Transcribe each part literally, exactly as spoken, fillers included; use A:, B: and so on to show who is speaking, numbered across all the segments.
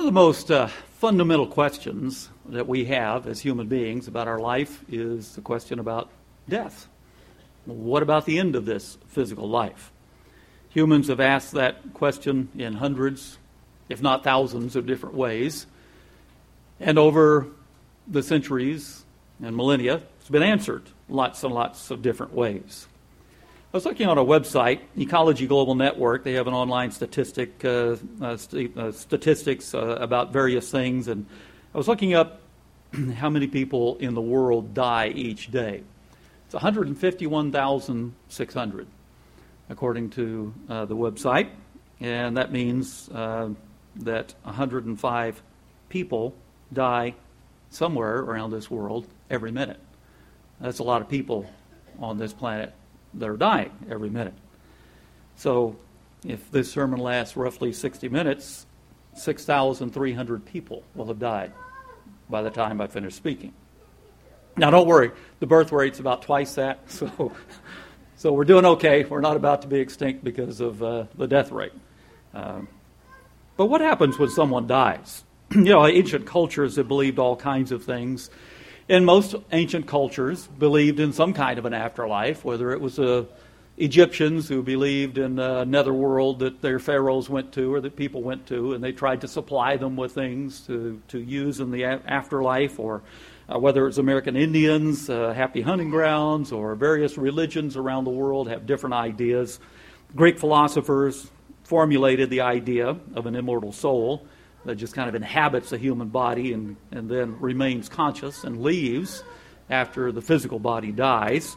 A: One of the most uh, fundamental questions that we have as human beings about our life is the question about death. What about the end of this physical life? Humans have asked that question in hundreds, if not thousands, of different ways. And over the centuries and millennia, it's been answered lots and lots of different ways. I was looking on a website, Ecology Global Network. They have an online statistic, uh, uh, st- uh, statistics uh, about various things, and I was looking up how many people in the world die each day. It's one hundred fifty-one thousand six hundred, according to uh, the website, and that means uh, that one hundred five people die somewhere around this world every minute. That's a lot of people on this planet that are dying every minute. So if this sermon lasts roughly sixty minutes, six thousand three hundred people will have died by the time I finish speaking. Now don't worry, the birth rate's about twice that, so so we're doing okay. We're not about to be extinct because of uh, the death rate. Um, but what happens when someone dies? You know, ancient cultures have believed all kinds of things. And most ancient cultures believed in some kind of an afterlife, whether it was uh, Egyptians who believed in a netherworld that their pharaohs went to or that people went to, and they tried to supply them with things to, to use in the a- afterlife, or uh, whether it's American Indians, uh, happy hunting grounds, or various religions around the world have different ideas. Greek philosophers formulated the idea of an immortal soul that just kind of inhabits a human body and, and then remains conscious and leaves after the physical body dies.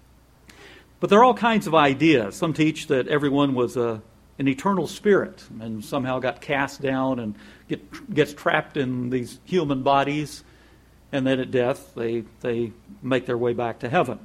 A: But there are all kinds of ideas. Some teach that everyone was a, an eternal spirit and somehow got cast down and get, gets trapped in these human bodies, and then at death they, they make their way back to heaven.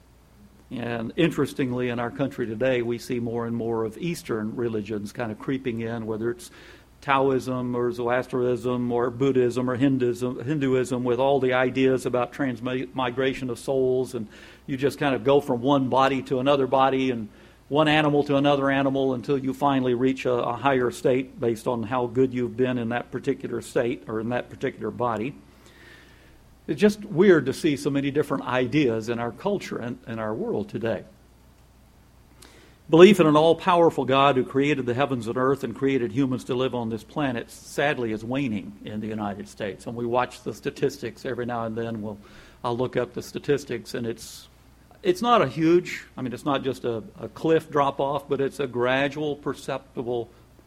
A: And interestingly, in our country today, we see more and more of Eastern religions kind of creeping in, whether it's Taoism or Zoroastrianism or Buddhism or Hinduism, Hinduism, with all the ideas about transmigration of souls, and you just kind of go from one body to another body and one animal to another animal until you finally reach a, a higher state based on how good you've been in that particular state or in that particular body. It's just weird to see so many different ideas in our culture and in our world today. Belief in an all-powerful God who created the heavens and earth and created humans to live on this planet, sadly, is waning in the United States. And we watch the statistics every now and then. We'll, I'll look up the statistics, and it's it's not a huge, I mean, it's not just a, a cliff drop-off, but it's a gradual, perceptible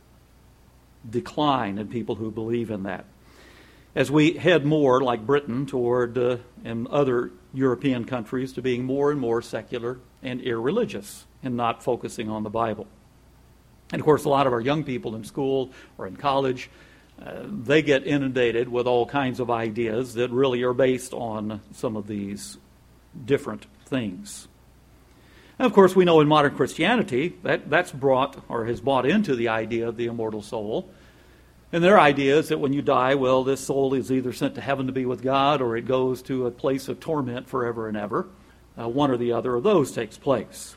A: decline in people who believe in that. As we head more, like Britain, toward uh, and other European countries, to being more and more secular and irreligious and not focusing on the Bible. And of course, a lot of our young people in school or in college, uh, they get inundated with all kinds of ideas that really are based on some of these different things. And of course, we know in modern Christianity that that's brought or has bought into the idea of the immortal soul. And their idea is that when you die, well, this soul is either sent to heaven to be with God or it goes to a place of torment forever and ever. Uh, one or the other of those takes place.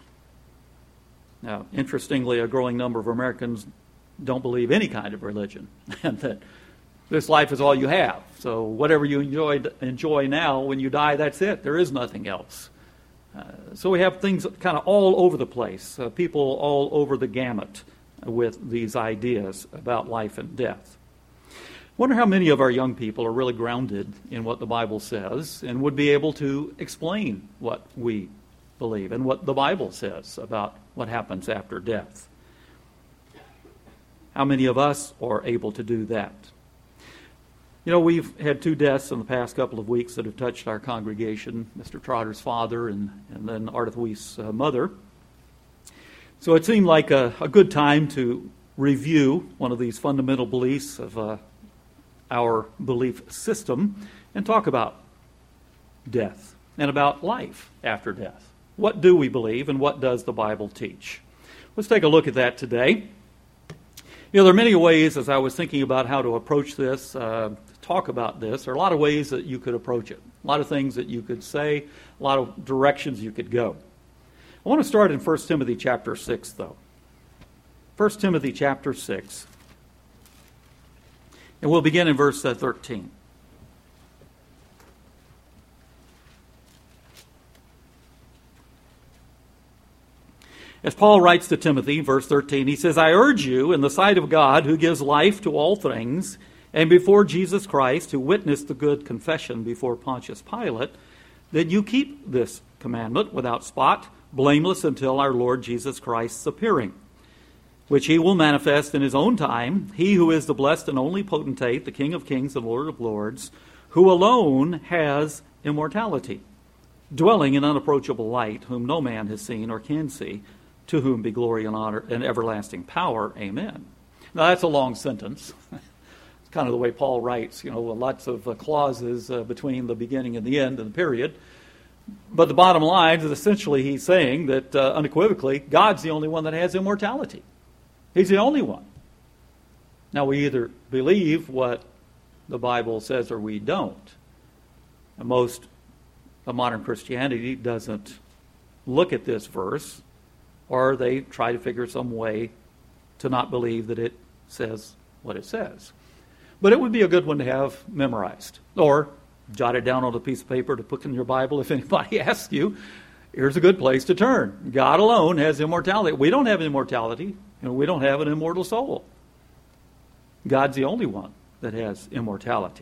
A: Now, interestingly, a growing number of Americans don't believe any kind of religion, and that this life is all you have. So whatever you enjoy, enjoy now, when you die, that's it. There is nothing else. Uh, so we have things kind of all over the place, uh, people all over the gamut with these ideas about life and death. I wonder how many of our young people are really grounded in what the Bible says and would be able to explain what we believe and what the Bible says about what happens after death. How many of us are able to do that? You know, we've had two deaths in the past couple of weeks that have touched our congregation, Mister Trotter's father and, and then Arthweith's uh, mother. So it seemed like a, a good time to review one of these fundamental beliefs of uh, our belief system and talk about death and about life after death. What do we believe and what does the Bible teach? Let's take a look at that today. You know, there are many ways, as I was thinking about how to approach this, uh, talk about this, there are a lot of ways that you could approach it. A lot of things that you could say, a lot of directions you could go. I want to start in First Timothy chapter six, though. First Timothy chapter six. And we'll begin in verse uh, thirteen. As Paul writes to Timothy, verse thirteen, he says, I urge you in the sight of God, who gives life to all things, and before Jesus Christ, who witnessed the good confession before Pontius Pilate, that you keep this commandment without spot, blameless until our Lord Jesus Christ's appearing, which he will manifest in his own time, he who is the blessed and only potentate, the King of kings and Lord of lords, who alone has immortality, dwelling in unapproachable light, whom no man has seen or can see, to whom be glory and honor and everlasting power. Amen. Now that's a long sentence. It's kind of the way Paul writes, you know, lots of uh, clauses uh, between the beginning and the end and the period. But the bottom line is essentially he's saying that uh, unequivocally, God's the only one that has immortality. He's the only one. Now we either believe what the Bible says or we don't. And most of modern Christianity doesn't look at this verse, or they try to figure some way to not believe that it says what it says. But it would be a good one to have memorized, or jot it down on a piece of paper to put in your Bible if anybody asks you. Here's a good place to turn. God alone has immortality. We don't have immortality, and we don't have an immortal soul. God's the only one that has immortality.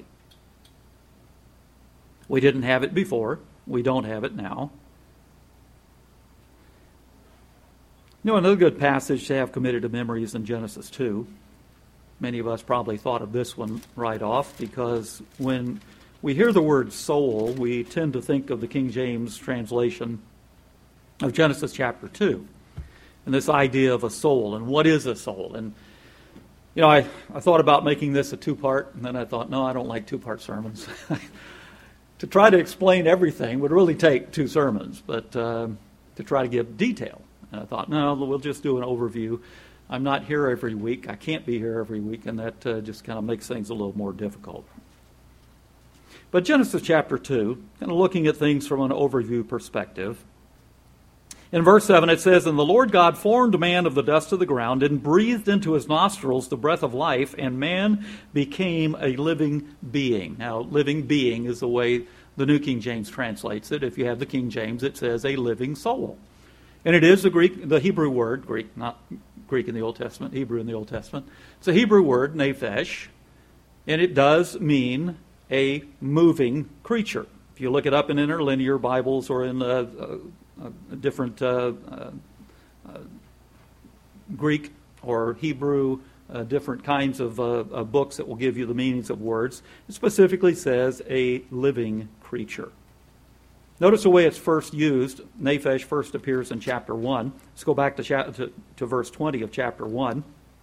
A: We didn't have it before. We don't have it now. You know, another good passage to have committed to memory is in Genesis two. Many of us probably thought of this one right off, because when we hear the word soul, we tend to think of the King James translation of Genesis chapter two, and this idea of a soul, and what is a soul. And, you know, I, I thought about making this a two-part, and then I thought, no, I don't like two-part sermons. To try to explain everything would really take two sermons, but uh, to try to give detail. And I thought, no, we'll just do an overview. I'm not here every week. I can't be here every week, and that uh, just kind of makes things a little more difficult. But Genesis chapter two, kind of looking at things from an overview perspective. In verse seven it says, And the Lord God formed man of the dust of the ground, and breathed into his nostrils the breath of life, and man became a living being. Now, living being is the way the New King James translates it. If you have the King James, it says a living soul. And it is the Greek, the Hebrew word, Greek, not Greek in the Old Testament, Hebrew in the Old Testament. It's a Hebrew word, nephesh, and it does mean a moving creature. If you look it up in interlinear Bibles or in uh, uh, uh, different uh, uh, uh, Greek or Hebrew, uh, different kinds of uh, uh, books that will give you the meanings of words, it specifically says a living creature. Notice the way it's first used. Nephesh first appears in chapter one. Let's go back to, cha- to, to verse twenty of chapter one.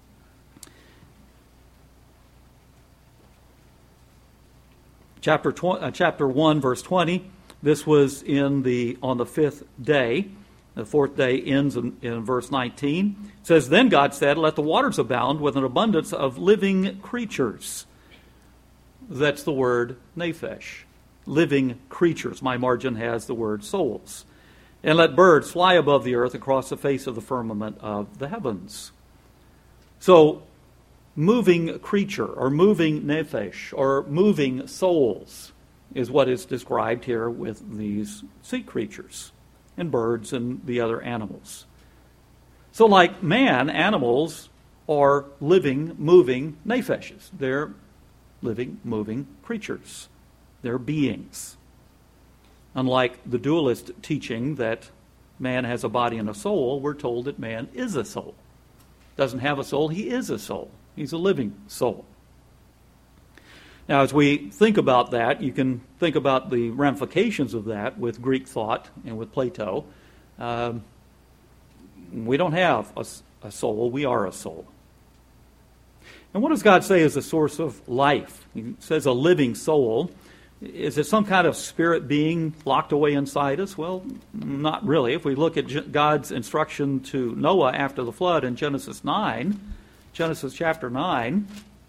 A: Chapter, tw- uh, chapter one, verse twenty. This was in the on the fifth day. The fourth day ends in, in verse nineteen. It says, Then God said, Let the waters abound with an abundance of living creatures. That's the word nephesh. Living creatures. My margin has the word souls. And let birds fly above the earth across the face of the firmament of the heavens. So, moving creature, or moving nephesh, or moving souls, is what is described here with these sea creatures, and birds and the other animals. So like man, animals are living, moving nepheshes. They're living, moving creatures. They're beings. Unlike the dualist teaching that man has a body and a soul, we're told that man is a soul. Doesn't have a soul, he is a soul. He's a living soul. Now, as we think about that, you can think about the ramifications of that with Greek thought and with Plato. Um, we don't have a, a soul, we are a soul. And what does God say is the source of life? He says a living soul. Is it some kind of spirit being locked away inside us? Well, not really. If we look at God's instruction to Noah after the flood in Genesis nine, Genesis chapter nine,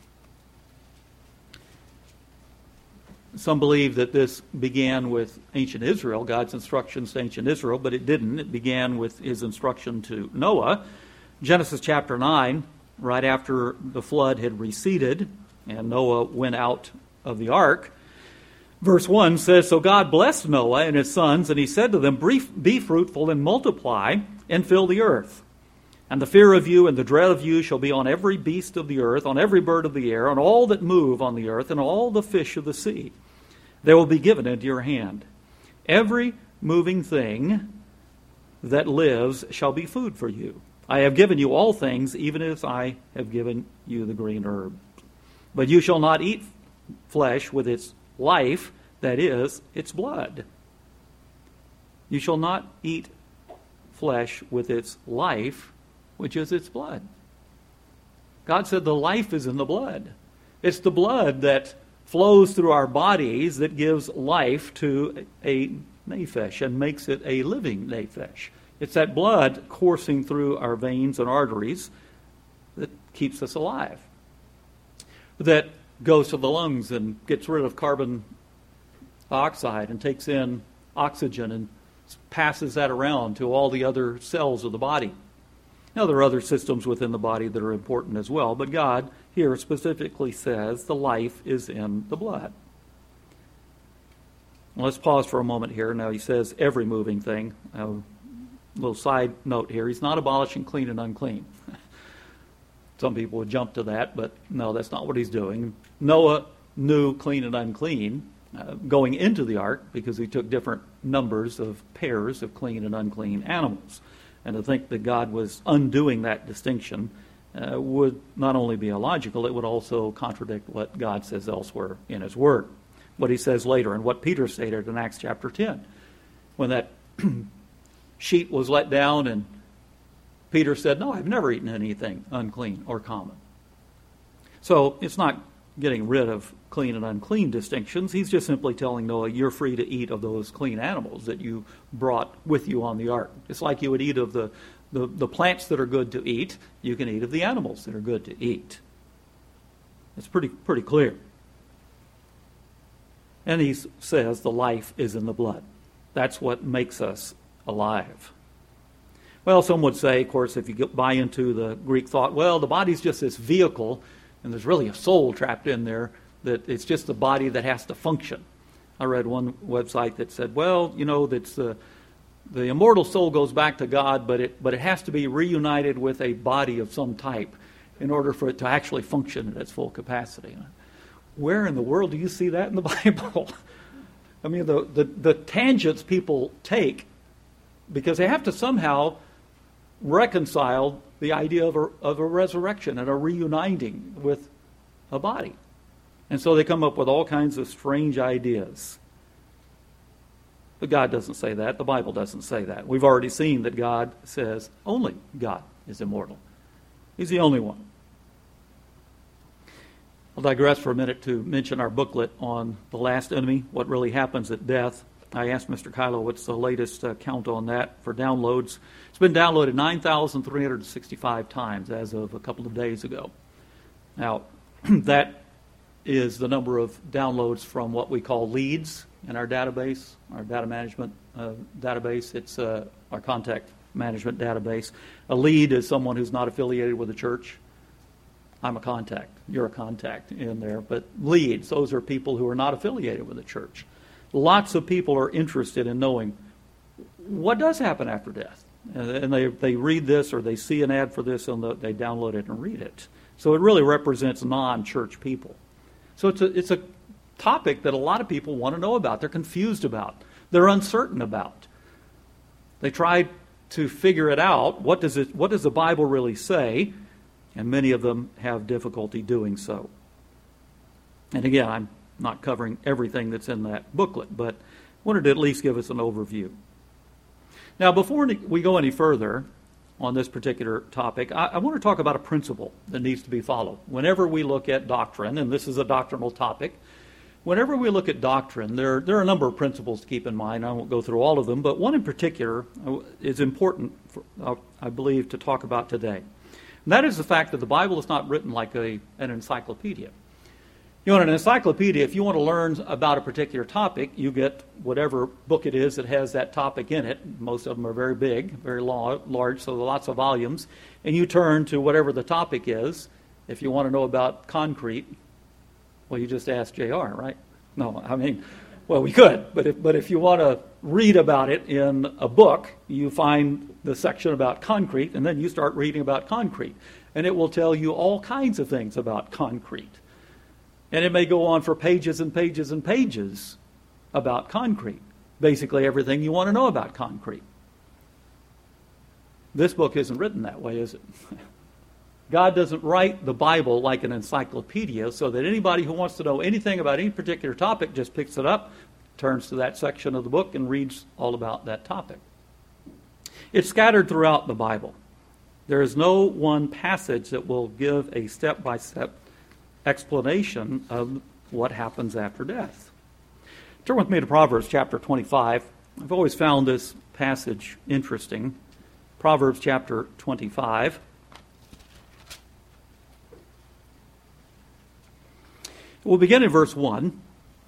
A: some believe that this began with ancient Israel, God's instructions to ancient Israel, but it didn't. It began with his instruction to Noah. Genesis chapter nine, right after the flood had receded, and Noah went out of the ark. Verse one says, So God blessed Noah and his sons, and he said to them, Be fruitful and multiply and fill the earth. And the fear of you and the dread of you shall be on every beast of the earth, on every bird of the air, on all that move on the earth, and all the fish of the sea. They will be given into your hand. Every moving thing that lives shall be food for you. I have given you all things, even as I have given you the green herb. But you shall not eat flesh with its life, that is, its blood. You shall not eat flesh with its life, which is its blood. God said the life is in the blood. It's the blood that flows through our bodies that gives life to a nephesh and makes it a living nephesh. It's that blood coursing through our veins and arteries that keeps us alive, that goes to the lungs and gets rid of carbon dioxide and takes in oxygen and passes that around to all the other cells of the body. Now, there are other systems within the body that are important as well, but God here specifically says the life is in the blood. Let's pause for a moment here. Now, he says every moving thing. A little side note here. He's not abolishing clean and unclean. Some people would jump to that, but no, that's not what he's doing. Noah knew clean and unclean uh, going into the ark because he took different numbers of pairs of clean and unclean animals. And to think that God was undoing that distinction uh, would not only be illogical, it would also contradict what God says elsewhere in his word. What he says later and what Peter stated in Acts chapter ten. When that sheet was let down and Peter said, no, I've never eaten anything unclean or common. So it's not getting rid of clean and unclean distinctions. He's just simply telling Noah, you're free to eat of those clean animals that you brought with you on the ark. It's like you would eat of the, the, the plants that are good to eat. You can eat of the animals that are good to eat. It's pretty, pretty clear. And he says the life is in the blood. That's what makes us alive. Well, some would say, of course, if you get, buy into the Greek thought, well, the body's just this vehicle, and there's really a soul trapped in there, that it's just the body that has to function. I read one website that said, well, you know, that's the the immortal soul goes back to God, but it but it has to be reunited with a body of some type in order for it to actually function at its full capacity. Where in the world do you see that in the Bible? I mean, the, the, the tangents people take, because they have to somehow reconcile the idea of a, of a resurrection and a reuniting with a body. And so they come up with all kinds of strange ideas. But God doesn't say that. The Bible doesn't say that. We've already seen that God says only God is immortal. He's the only one. I'll digress for a minute to mention our booklet on the last enemy, what really happens at death. I asked Mister Kylo what's the latest uh, count on that for downloads. It's been downloaded nine thousand three hundred sixty-five times as of a couple of days ago. Now, that is the number of downloads from what we call leads in our database, our data management uh, database. It's uh, our contact management database. A lead is someone who's not affiliated with a church. I'm a contact. You're a contact in there. But leads, those are people who are not affiliated with a church. Lots of people are interested in knowing what does happen after death. And they they read this or they see an ad for this and they download it and read it. So it really represents non-church people. So it's a, it's a topic that a lot of people want to know about. They're confused about. They're uncertain about. They try to figure it out. What does it? What does the Bible really say? And many of them have difficulty doing so. And again, I'm not covering everything that's in that booklet, but wanted to at least give us an overview. Now, before we go any further on this particular topic, I, I want to talk about a principle that needs to be followed. Whenever we look at doctrine, and this is a doctrinal topic, whenever we look at doctrine, there, there are a number of principles to keep in mind. I won't go through all of them, but one in particular is important, for, uh, I believe, to talk about today. And that is the fact that the Bible is not written like a, an encyclopedia. You know, in an encyclopedia, if you want to learn about a particular topic, you get whatever book it is that has that topic in it. Most of them are very big, very large, so lots of volumes. And you turn to whatever the topic is. If you want to know about concrete, Well, you just asked J R, right? No, I mean, well, we could, but if, but if you want to read about it in a book, you find the section about concrete, and then you start reading about concrete. And it will tell you all kinds of things about concrete. And it may go on for pages and pages and pages about concrete. Basically everything you want to know about concrete. This book isn't written that way, is it? God doesn't write the Bible like an encyclopedia so that anybody who wants to know anything about any particular topic just picks it up, turns to that section of the book, and reads all about that topic. It's scattered throughout the Bible. There is no one passage that will give a step-by-step explanation of what happens after death. Turn with me to Proverbs chapter twenty-five. I've always found this passage interesting. Proverbs chapter twenty-five. We'll begin in verse one.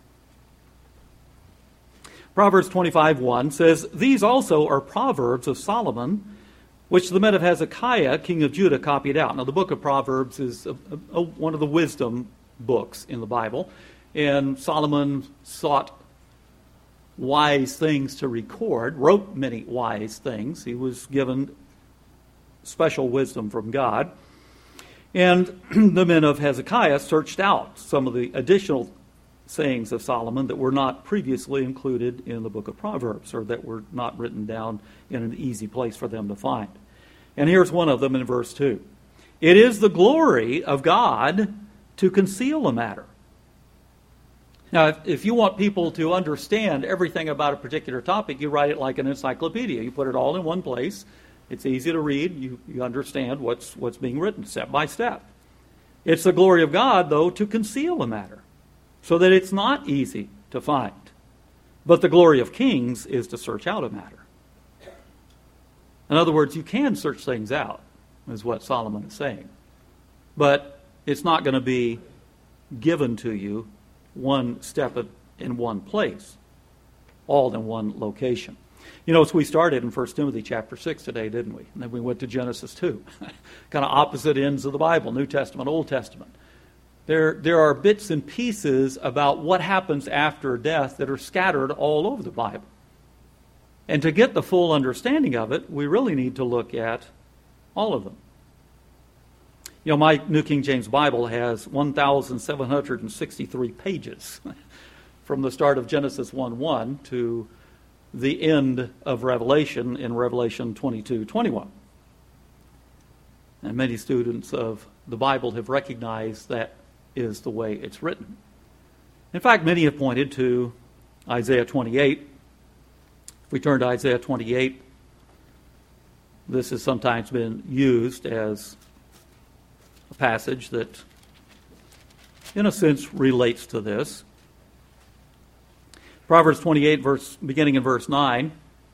A: Proverbs twenty-five one says, "These also are proverbs of Solomon, which the men of Hezekiah, king of Judah, copied out." Now, the book of Proverbs is a, a, one of the wisdom books in the Bible, and Solomon sought wise things to record, wrote many wise things. He was given special wisdom from God. And the men of Hezekiah searched out some of the additional sayings of Solomon that were not previously included in the book of Proverbs, or that were not written down in an easy place for them to find. And here's one of them in verse two. "It is the glory of God to conceal a matter." Now, if, if you want people to understand everything about a particular topic, you write it like an encyclopedia. You put it all in one place. It's easy to read. You, you understand what's, what's being written step by step. It's the glory of God, though, to conceal a matter, so that it's not easy to find. But the glory of kings is to search out a matter. In other words, you can search things out, is what Solomon is saying. But it's not going to be given to you one step in one place, all in one location. You know, we started in First Timothy chapter six today, didn't we? And then we went to Genesis two. Kind of opposite ends of the Bible, New Testament, Old Testament. There, there are bits and pieces about what happens after death that are scattered all over the Bible. And to get the full understanding of it, we really need to look at all of them. You know, my New King James Bible has one thousand seven hundred sixty-three pages from the start of Genesis one one to the end of Revelation in Revelation twenty-two twenty-one. And many students of the Bible have recognized that is the way it's written. In fact, many have pointed to Isaiah twenty-eight. If we turn to Isaiah twenty-eight, this has sometimes been used as a passage that, in a sense, relates to this. Proverbs twenty-eight, verse, beginning in verse nine.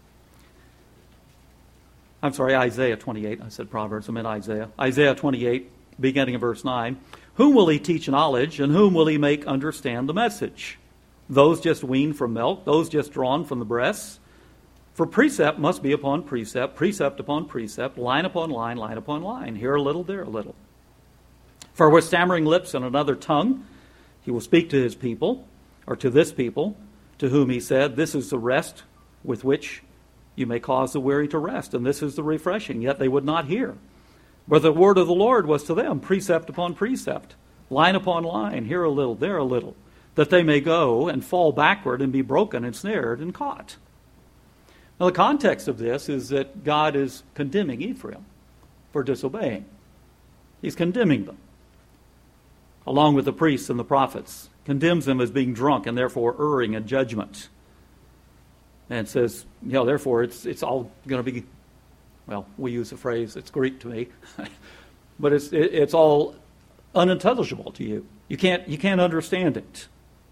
A: I'm sorry, Isaiah twenty-eight. I said Proverbs, I meant Isaiah. Isaiah twenty-eight, beginning in verse nine. "Whom will he teach knowledge, and whom will he make understand the message? Those just weaned from milk, those just drawn from the breasts? For precept must be upon precept, precept upon precept, line upon line, line upon line, here a little, there a little. For with stammering lips and another tongue, he will speak to his people, or to this people, to whom he said, this is the rest with which you may cause the weary to rest, and this is the refreshing. Yet they would not hear. But the word of the Lord was to them, precept upon precept, line upon line, here a little, there a little, that they may go and fall backward and be broken and snared and caught." Now, the context of this is that God is condemning Ephraim for disobeying. He's condemning them, along with the priests and the prophets. Condemns them as being drunk and therefore erring in judgment. And says, you know, therefore it's it's all going to be, well, we use the phrase, it's Greek to me, but it's it, it's all unintelligible to you. You can't you can't understand it.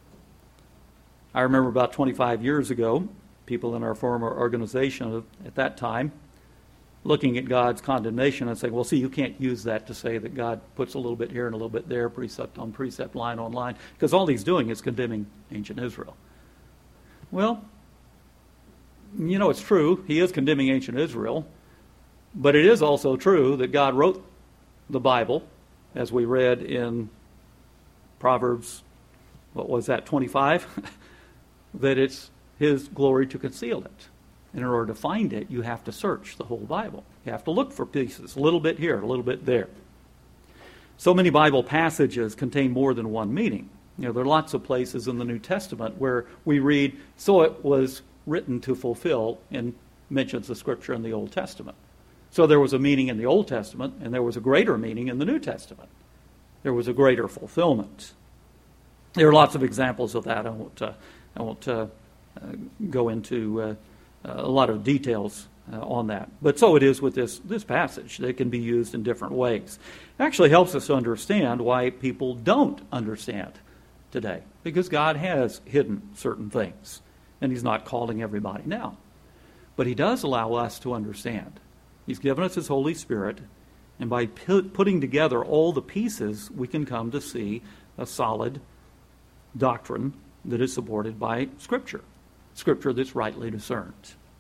A: I remember about twenty-five years ago, people in our former organization at that time looking at God's condemnation and saying, well, see, you can't use that to say that God puts a little bit here and a little bit there, precept on precept, line on line, because all he's doing is condemning ancient Israel. Well, you know, it's true. He is condemning ancient Israel, but it is also true that God wrote the Bible, as we read in Proverbs what was that, twenty-five? That it's his glory to conceal it. And in order to find it, you have to search the whole Bible. You have to look for pieces, a little bit here, a little bit there. So many Bible passages contain more than one meaning. You know, there are lots of places in the New Testament where we read, so it was written to fulfill, and mentions the Scripture in the Old Testament. So there was a meaning in the Old Testament, and there was a greater meaning in the New Testament. There was a greater fulfillment. There are lots of examples of that. I won't, uh, I won't uh, uh, go into uh, a lot of details uh, on that. But so it is with this, this passage. They can be used in different ways. It actually helps us to understand why people don't understand today, because God has hidden certain things, and He's not calling everybody now. But He does allow us to understand. He's given us His Holy Spirit, and by p- putting together all the pieces, we can come to see a solid doctrine that is supported by Scripture, Scripture that's rightly discerned.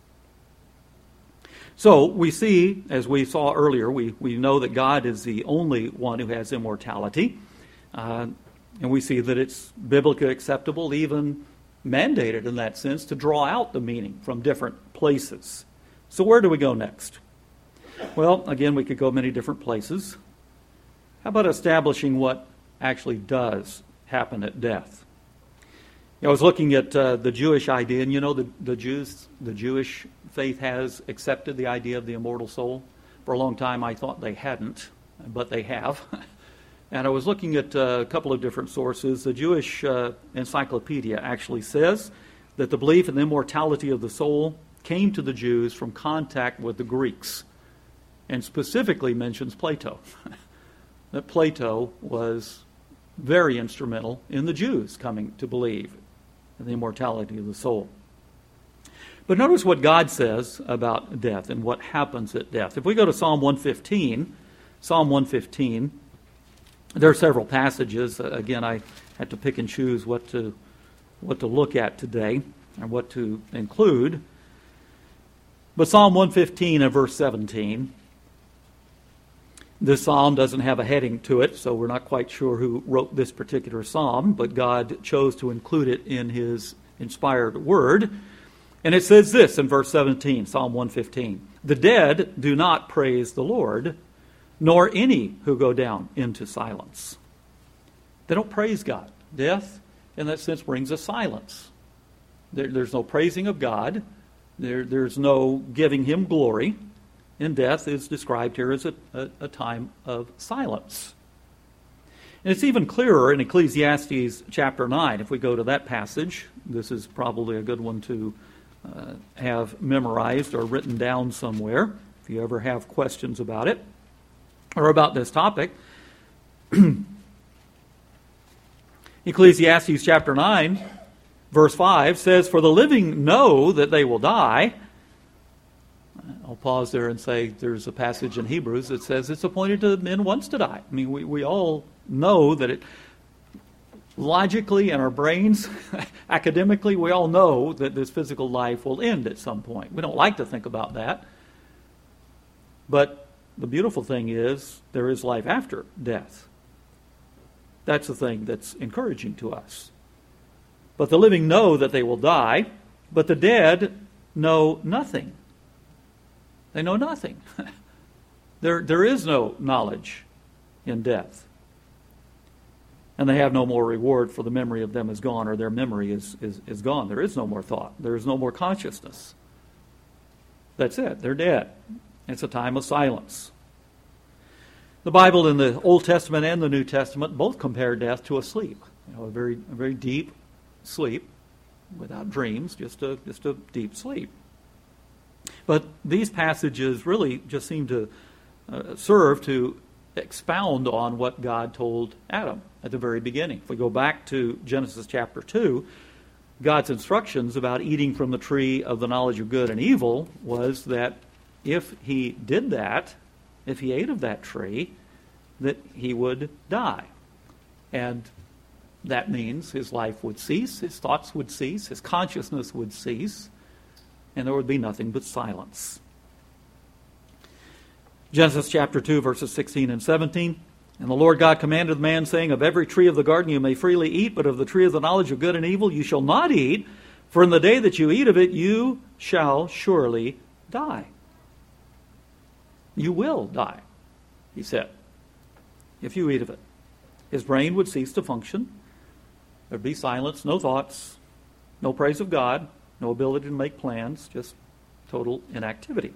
A: So we see, as we saw earlier, we, we know that God is the only one who has immortality, uh, and we see that it's biblically acceptable, even mandated in that sense, to draw out the meaning from different places. So where do we go next? Well, again, we could go many different places. How about establishing what actually does happen at death? I was looking at uh, the Jewish idea, and you know the, the Jews, the Jewish faith has accepted the idea of the immortal soul. For a long time I thought they hadn't, but they have. And I was looking at uh, a couple of different sources. The Jewish uh, Encyclopedia actually says that the belief in the immortality of the soul came to the Jews from contact with the Greeks, and specifically mentions Plato. That Plato was very instrumental in the Jews coming to believe in the immortality of the soul. But notice what God says about death and what happens at death. If we go to Psalm one fifteen, Psalm one fifteen, there are several passages. Uh, again, I had to pick and choose what to what to look at today and what to include. But Psalm one fifteen and verse seventeen, this psalm doesn't have a heading to it, so we're not quite sure who wrote this particular psalm, but God chose to include it in His inspired word. And it says this in verse seventeen, Psalm one fifteen, "The dead do not praise the Lord, nor any who go down into silence." They don't praise God. Death, in that sense, brings a silence. There, there's no praising of God. There, there's no giving Him glory. And death is described here as a, a, a time of silence. And it's even clearer in Ecclesiastes chapter nine. If we go to that passage, this is probably a good one to uh, have memorized or written down somewhere, if you ever have questions about it or about this topic. Ecclesiastes chapter nine, verse five says, "For the living know that they will die." I'll pause there and say there's a passage in Hebrews that says it's appointed to men once to die. I mean, we, we all know that it, logically in our brains, academically, we all know that this physical life will end at some point. We don't like to think about that. But the beautiful thing is there is life after death. That's the thing that's encouraging to us. But the living know that they will die, but the dead know nothing. They know nothing. there, there is no knowledge in death. And they have no more reward, for the memory of them is gone, or their memory is, is, is gone. There is no more thought. There is no more consciousness. That's it. They're dead. It's a time of silence. The Bible in the Old Testament and the New Testament both compare death to a sleep. You know, a very, a very deep sleep without dreams, just a, just a deep sleep. But these passages really just seem to uh, serve to expound on what God told Adam at the very beginning. If we go back to Genesis chapter two, God's instructions about eating from the tree of the knowledge of good and evil was that if he did that, if he ate of that tree, that he would die. And that means his life would cease, his thoughts would cease, his consciousness would cease, and there would be nothing but silence. Genesis chapter two, verses sixteen and seventeen. And the Lord God commanded the man, saying, of every tree of the garden you may freely eat, but of the tree of the knowledge of good and evil you shall not eat, for in the day that you eat of it you shall surely die. You will die, he said, if you eat of it. His brain would cease to function. There'd be silence, no thoughts, no praise of God, no ability to make plans, just total inactivity.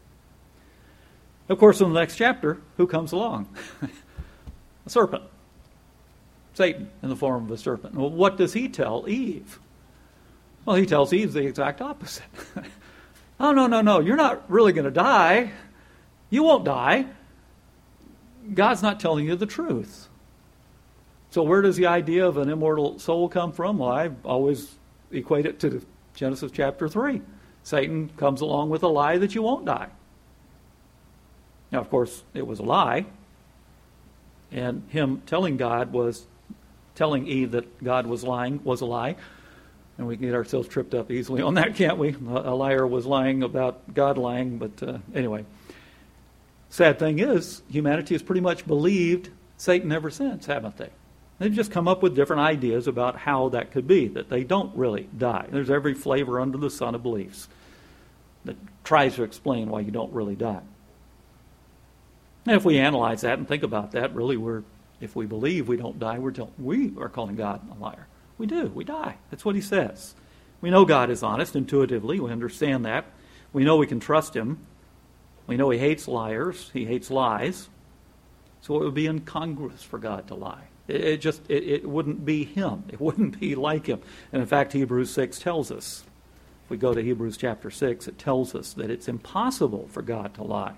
A: Of course, in the next chapter, who comes along? A serpent. Satan in the form of a serpent. Well, what does he tell Eve? Well, he tells Eve the exact opposite. Oh, no, no, no, you're not really going to die. You won't die. God's not telling you the truth. So where does the idea of an immortal soul come from? Well, I always equate it to Genesis chapter three. Satan comes along with a lie that you won't die. Now, of course, it was a lie. And him telling God was, telling Eve that God was lying was a lie. And we can get ourselves tripped up easily on that, can't we? A liar was lying about God lying, but uh, anyway. Sad thing is, humanity has pretty much believed Satan ever since, haven't they? They've just come up with different ideas about how that could be, that they don't really die. There's every flavor under the sun of beliefs that tries to explain why you don't really die. And if we analyze that and think about that, really, we're if we believe we don't die, we're tell, we are calling God a liar. We do. We die. That's what he says. We know God is honest intuitively. We understand that. We know we can trust him. We know he hates liars. He hates lies. So it would be incongruous for God to lie. It, it just it, it wouldn't be him. It wouldn't be like him. And in fact, Hebrews six tells us, if we go to Hebrews chapter six, it tells us that it's impossible for God to lie.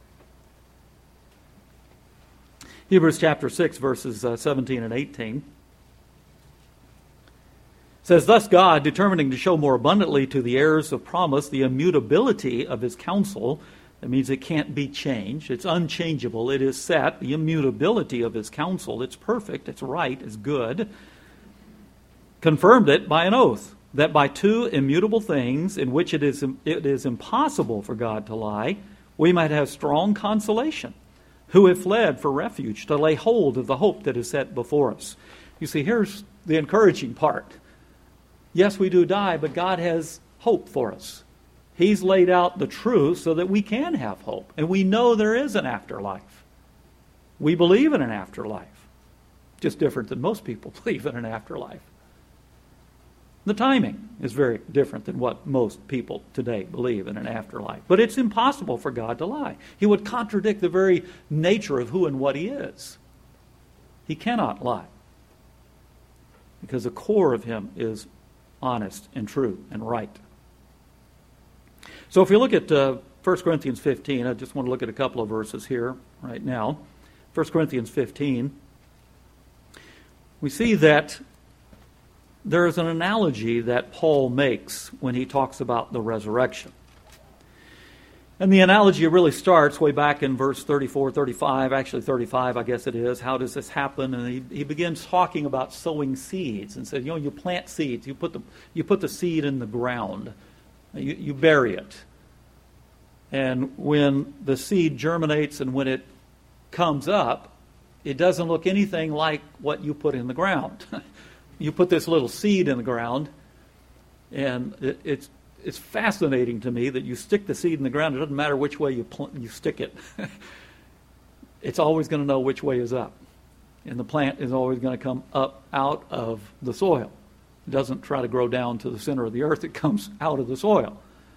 A: Hebrews chapter six, verses uh, seventeen and eighteen says, thus God, determining to show more abundantly to the heirs of promise the immutability of his counsel, that means it can't be changed, it's unchangeable, it is set, the immutability of his counsel, it's perfect, it's right, it's good, confirmed it by an oath, that by two immutable things in which it is, it is impossible for God to lie, we might have strong consolation, who have fled for refuge to lay hold of the hope that is set before us. You see, here's the encouraging part. Yes, we do die, but God has hope for us. He's laid out the truth so that we can have hope. And we know there is an afterlife. We believe in an afterlife. Just different than most people believe in an afterlife. The timing is very different than what most people today believe in an afterlife. But it's impossible for God to lie. He would contradict the very nature of who and what he is. He cannot lie. Because the core of him is honest and true and right. So if you look at uh, First Corinthians fifteen, I just want to look at a couple of verses here right now. First Corinthians fifteen, we see that there is an analogy that Paul makes when he talks about the resurrection. And the analogy really starts way back in verse thirty-four, thirty-five, actually thirty-five, I guess it is. How does this happen? And he, he begins talking about sowing seeds and said, you know, you plant seeds, you put the you put the seed in the ground, you, you bury it. And when the seed germinates and when it comes up, it doesn't look anything like what you put in the ground. You put this little seed in the ground, and it, it's it's fascinating to me that you stick the seed in the ground. It doesn't matter which way you pl- you stick it. It's always going to know which way is up. And the plant is always going to come up out of the soil. It doesn't try to grow down to the center of the earth. It comes out of the soil.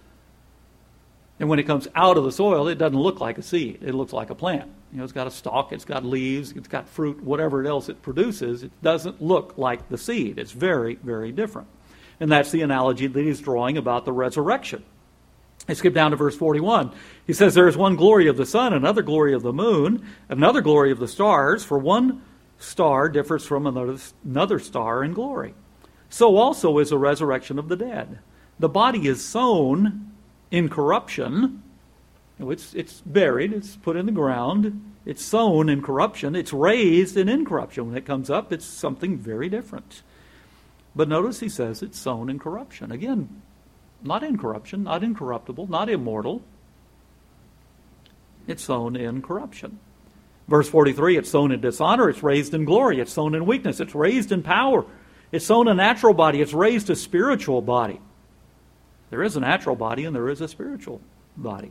A: And when it comes out of the soil, it doesn't look like a seed. It looks like a plant. You know, it's got a stalk, it's got leaves, it's got fruit, whatever else it produces. It doesn't look like the seed. It's very, very different. And that's the analogy that he's drawing about the resurrection. Let's skip down to verse forty-one. He says, there is one glory of the sun, another glory of the moon, another glory of the stars, for one star differs from another, another star in glory. So also is the resurrection of the dead. The body is sown in corruption. It's, it's buried, it's put in the ground, it's sown in corruption, it's raised in incorruption. When it comes up, it's something very different. But notice he says it's sown in corruption. Again, not incorruption, not incorruptible, not immortal. It's sown in corruption. Verse forty-three, it's sown in dishonor, it's raised in glory. It's sown in weakness, it's raised in power. It's sown a natural body, it's raised a spiritual body. There is a natural body and there is a spiritual body.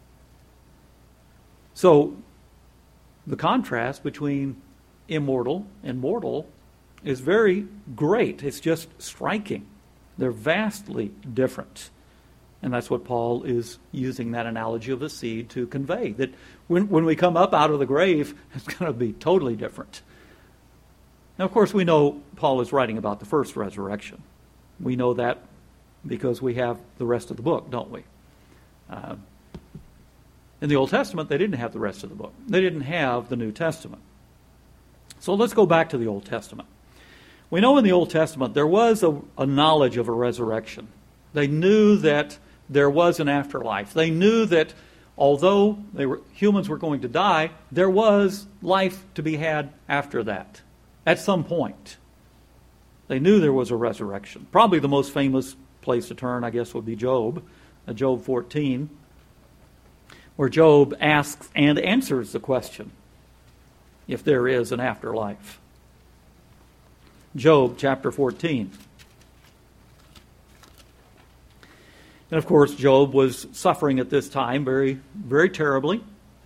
A: So, the contrast between immortal and mortal is very great. It's just striking. They're vastly different. And that's what Paul is using that analogy of a seed to convey. That when, when we come up out of the grave, it's going to be totally different. Now, of course, we know Paul is writing about the first resurrection. We know that because we have the rest of the book, don't we? Uh, in the Old Testament, they didn't have the rest of the book. They didn't have the New Testament. So let's go back to the Old Testament. We know in the Old Testament there was a, a knowledge of a resurrection. They knew that there was an afterlife. They knew that although they were, humans were going to die, there was life to be had after that, at some point. They knew there was a resurrection. Probably the most famous place to turn, I guess, would be Job, uh, Job fourteen, where Job asks and answers the question, if there is an afterlife. Job chapter fourteen. And of course, Job was suffering at this time very, very terribly.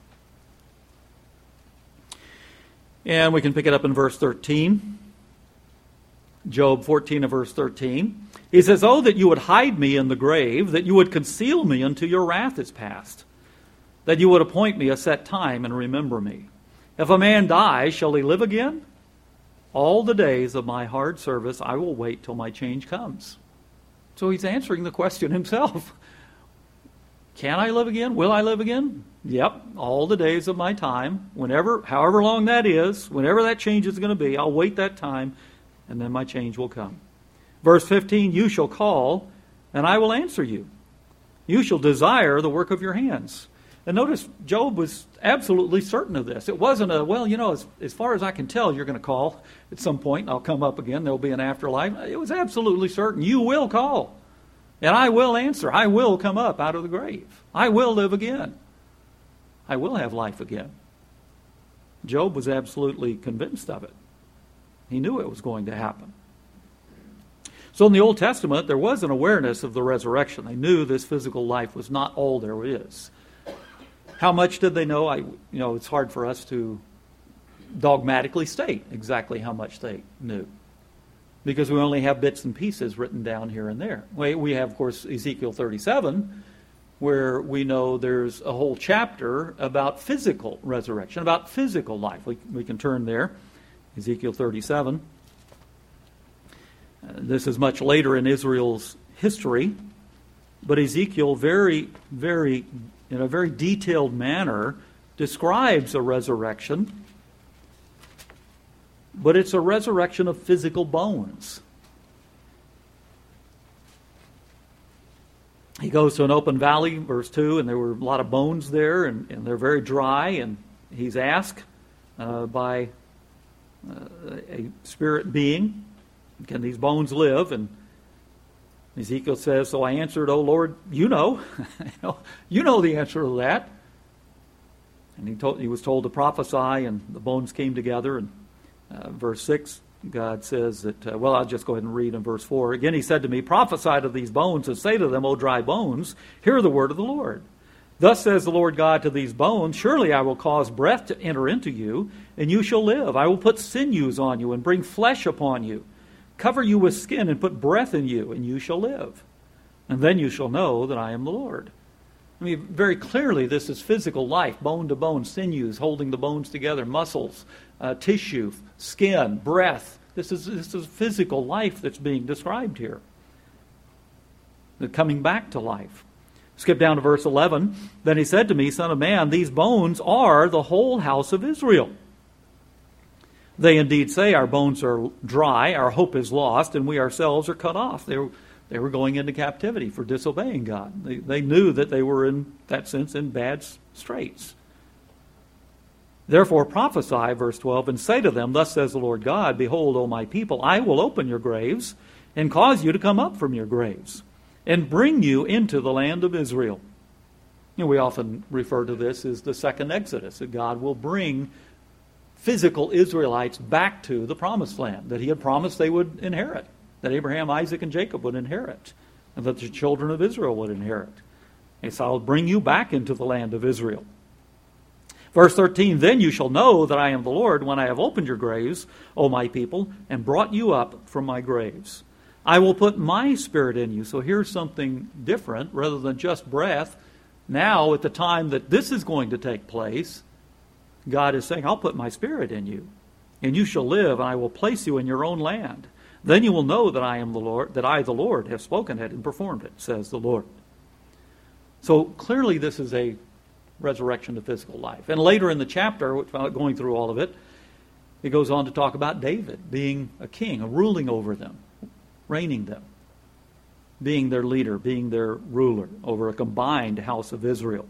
A: And we can pick it up in verse thirteen. Job fourteen and verse thirteen. He says, "Oh, that you would hide me in the grave, that you would conceal me until your wrath is past, that you would appoint me a set time and remember me. If a man dies, shall he live again? All the days of my hard service I will wait till my change comes." So he's answering the question himself. Can I live again? Will I live again? Yep, all the days of my time, whenever, however long that is, whenever that change is going to be, I'll wait that time, and then my change will come. Verse fifteen, "You shall call, and I will answer you. You shall desire the work of your hands." And notice, Job was absolutely certain of this. It wasn't a, well, you know, as, as far as I can tell, you're going to call at some point, and I'll come up again. There'll be an afterlife. It was absolutely certain. You will call, and I will answer. I will come up out of the grave. I will live again. I will have life again. Job was absolutely convinced of it. He knew it was going to happen. So in the Old Testament, there was an awareness of the resurrection. They knew this physical life was not all there is. How much did they know? I, you know, it's hard for us to dogmatically state exactly how much they knew, because we only have bits and pieces written down here and there. We, we have, of course, Ezekiel thirty-seven, where we know there's a whole chapter about physical resurrection, about physical life. We, we can turn there, Ezekiel thirty-seven. Uh, this is much later in Israel's history, but Ezekiel very, very in a very detailed manner, describes a resurrection, but it's a resurrection of physical bones. He goes to an open valley, verse two, and there were a lot of bones there, and, and they're very dry, and he's asked uh, by uh, a spirit being, can these bones live? And Ezekiel says, "So I answered, O Lord, you know. You know the answer to that." And he told, he was told to prophesy, and the bones came together. And uh, verse six, God says that, uh, well, I'll just go ahead and read in verse four. "Again he said to me, prophesy to these bones, and say to them, O dry bones, hear the word of the Lord. Thus says the Lord God to these bones, surely I will cause breath to enter into you, and you shall live. I will put sinews on you, and bring flesh upon you. Cover you with skin and put breath in you, and you shall live. And then you shall know that I am the Lord." I mean, very clearly this is physical life, bone to bone, sinews holding the bones together, muscles, uh, tissue, skin, breath. This is, this is physical life that's being described here. The coming back to life. Skip down to verse eleven. "Then he said to me, Son of man, these bones are the whole house of Israel. They indeed say, our bones are dry, our hope is lost, and we ourselves are cut off." They were, they were going into captivity for disobeying God. They, they knew that they were, in that sense, in bad straits. "Therefore prophesy," verse twelve, "and say to them, Thus says the Lord God, Behold, O my people, I will open your graves, and cause you to come up from your graves, and bring you into the land of Israel." You know, we often refer to this as the second Exodus, that God will bring physical Israelites back to the promised land that he had promised they would inherit, that Abraham, Isaac, and Jacob would inherit, and that the children of Israel would inherit. He said, I'll bring you back into the land of Israel. Verse thirteen, then you shall know that I am the Lord when I have opened your graves, O my people, and brought you up from my graves. I will put my spirit in you. So here's something different rather than just breath. Now, at the time that this is going to take place, God is saying, I'll put my spirit in you, and you shall live, and I will place you in your own land. Then you will know that I am the Lord, that I, the Lord, have spoken it and performed it, says the Lord. So clearly this is a resurrection to physical life. And later in the chapter, without going through all of it, it goes on to talk about David being a king, ruling over them, reigning them, being their leader, being their ruler over a combined house of Israel.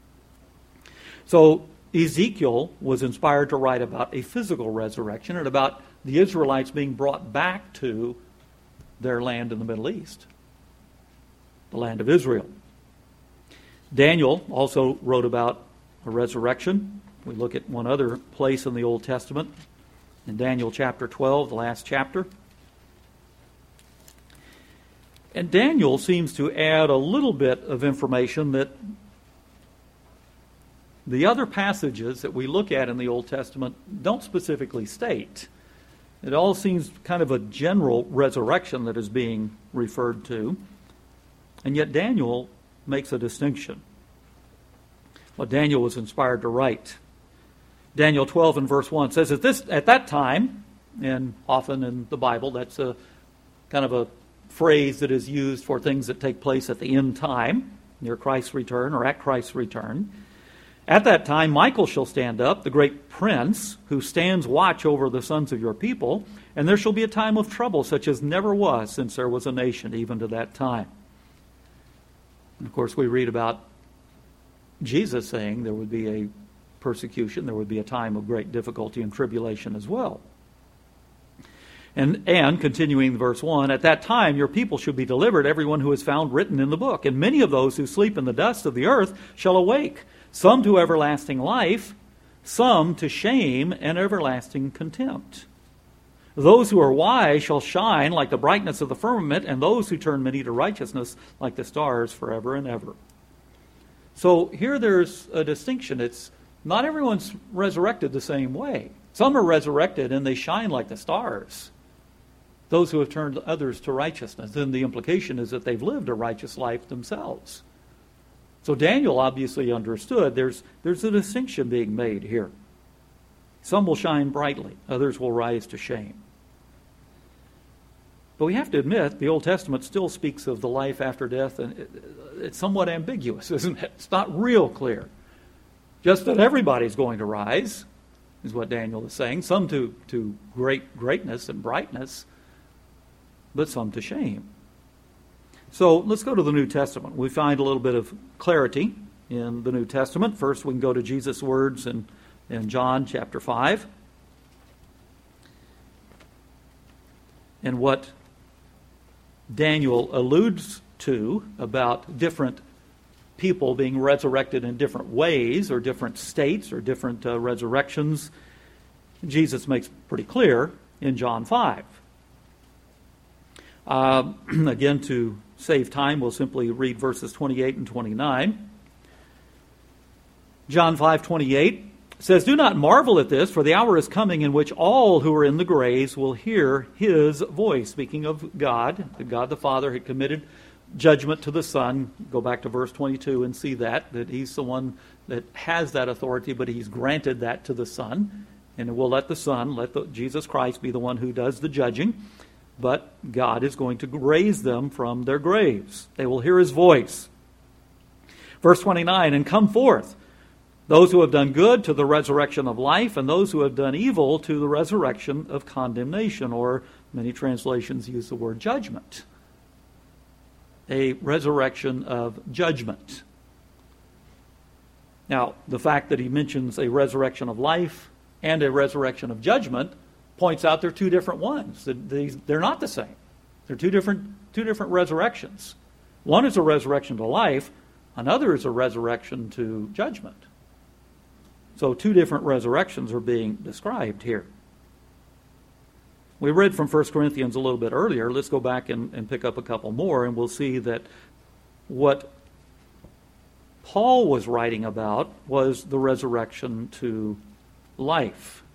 A: So Ezekiel was inspired to write about a physical resurrection and about the Israelites being brought back to their land in the Middle East, the land of Israel. Daniel also wrote about a resurrection. We look at one other place in the Old Testament, in Daniel chapter twelve, the last chapter. And Daniel seems to add a little bit of information that the other passages that we look at in the Old Testament don't specifically state. It all seems kind of a general resurrection that is being referred to. And yet Daniel makes a distinction. What Daniel was inspired to write. Daniel twelve and verse one says, at, this, at that time, and often in the Bible that's a kind of a phrase that is used for things that take place at the end time, near Christ's return or at Christ's return. At that time, Michael shall stand up, the great prince, who stands watch over the sons of your people, and there shall be a time of trouble such as never was since there was a nation, even to that time. And of course, we read about Jesus saying there would be a persecution, there would be a time of great difficulty and tribulation as well. And, and continuing verse one, at that time your people shall be delivered, everyone who is found written in the book. And many of those who sleep in the dust of the earth shall awake, some to everlasting life, some to shame and everlasting contempt. Those who are wise shall shine like the brightness of the firmament, and those who turn many to righteousness like the stars forever and ever. So here there's a distinction. It's not everyone's resurrected the same way. Some are resurrected and they shine like the stars. Those who have turned others to righteousness. Then the implication is that they've lived a righteous life themselves. So Daniel obviously understood there's, there's a distinction being made here. Some will shine brightly, others will rise to shame. But we have to admit, the Old Testament still speaks of the life after death, and it, it's somewhat ambiguous, isn't it? It's not real clear. Just that everybody's going to rise, is what Daniel is saying. Some to, to great greatness and brightness, but some to shame. So let's go to the New Testament. We find a little bit of clarity in the New Testament. First, we can go to Jesus' words in, in John chapter five. And what Daniel alludes to about different people being resurrected in different ways or different states or different uh, resurrections, Jesus makes pretty clear in John five. Uh, again, to save time, we'll simply read verses twenty-eight and twenty-nine. John five twenty-eight says, do not marvel at this, for the hour is coming in which all who are in the graves will hear his voice. Speaking of God, the God the Father had committed judgment to the Son. Go back to verse twenty-two and see that, that he's the one that has that authority, but he's granted that to the Son. And we'll let the Son, let the, Jesus Christ be the one who does the judging. But God is going to raise them from their graves. They will hear his voice. Verse twenty-nine, and come forth, those who have done good to the resurrection of life, and those who have done evil to the resurrection of condemnation, or many translations use the word judgment. A resurrection of judgment. Now, the fact that he mentions a resurrection of life and a resurrection of judgment points out they're two different ones. They're not the same. They're two different, two different resurrections. One is a resurrection to life, another is a resurrection to judgment. So two different resurrections are being described here. We read from First Corinthians a little bit earlier. Let's go back and, and pick up a couple more, and we'll see that what Paul was writing about was the resurrection to life,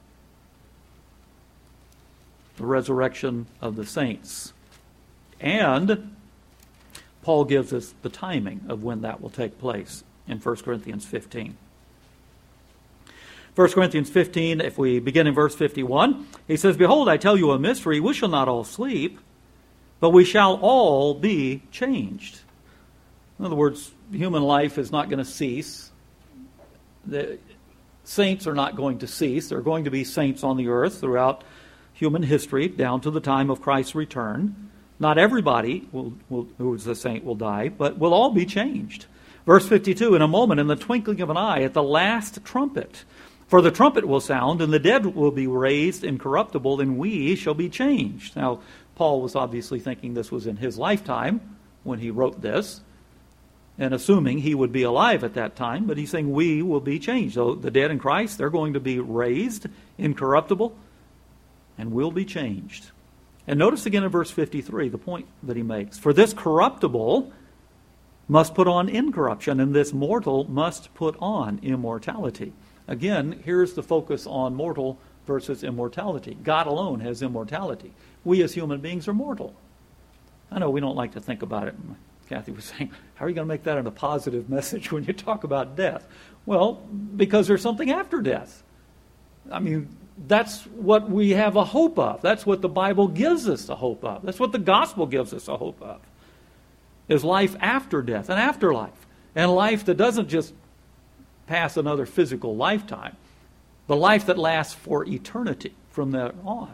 A: the resurrection of the saints. And Paul gives us the timing of when that will take place in First Corinthians fifteen. First Corinthians fifteen, if we begin in verse fifty-one, he says, "Behold, I tell you a mystery. We shall not all sleep, but we shall all be changed." In other words, human life is not going to cease. The saints are not going to cease. There are going to be saints on the earth throughout human history down to the time of Christ's return. Not everybody will, will, who is a saint will die, but we'll all be changed. Verse fifty-two, "In a moment, in the twinkling of an eye, at the last trumpet, for the trumpet will sound, and the dead will be raised incorruptible, and we shall be changed." Now, Paul was obviously thinking this was in his lifetime when he wrote this, and assuming he would be alive at that time, but he's saying we will be changed. So the dead in Christ, they're going to be raised incorruptible, and we'll be changed. And notice again in verse fifty-three the point that he makes. "For this corruptible must put on incorruption, and this mortal must put on immortality." Again, here's the focus on mortal versus immortality. God alone has immortality. We as human beings are mortal. I know we don't like to think about it. Kathy was saying, how are you going to make that a positive message when you talk about death? Well, because there's something after death. I mean, that's what we have a hope of. That's what the Bible gives us a hope of. That's what the gospel gives us a hope of, is life after death, an afterlife, and life that doesn't just pass another physical lifetime, the life that lasts for eternity from there on.